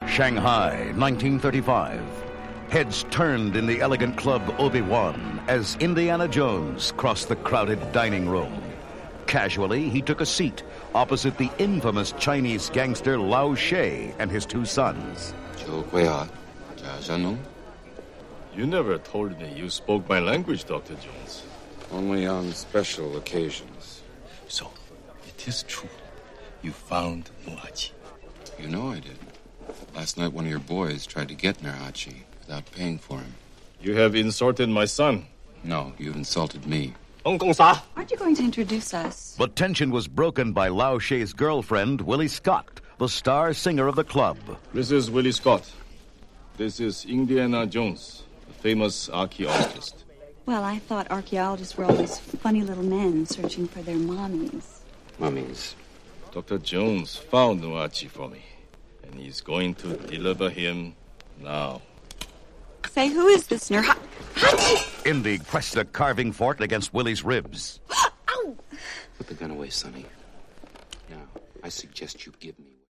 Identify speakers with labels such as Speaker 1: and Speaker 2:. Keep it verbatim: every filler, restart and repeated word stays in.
Speaker 1: Shanghai, nineteen thirty-five. Heads turned in the elegant club Obi-Wan as Indiana Jones crossed the crowded dining room. Casually, he took a seat opposite the infamous Chinese gangster Lao She and his two sons.
Speaker 2: You never told me you spoke my language, Doctor Jones.
Speaker 3: Only on special occasions.
Speaker 2: So, it is true. You found Nurhaci.
Speaker 3: You know I did. Last night one of your boys tried to get Nurhaci without paying for him.
Speaker 2: You have insulted my son.
Speaker 3: No, you've insulted me.
Speaker 4: Aren't you going to introduce us?
Speaker 1: But tension was broken by Lao She's girlfriend, Willie Scott, the star singer of the club.
Speaker 2: This is Willie Scott. This is Indiana Jones, the famous archaeologist.
Speaker 4: Well, I thought archaeologists were always funny little men searching for their mommies.
Speaker 3: Mummies.
Speaker 2: Doctor Jones found Nurhaci for me, and he's going to deliver him now.
Speaker 4: Say, who is this Nurhaci?
Speaker 1: Indy pressed a carving fork against Willie's ribs.
Speaker 4: Ow!
Speaker 3: Put the gun away, Sonny. Now, I suggest you give me...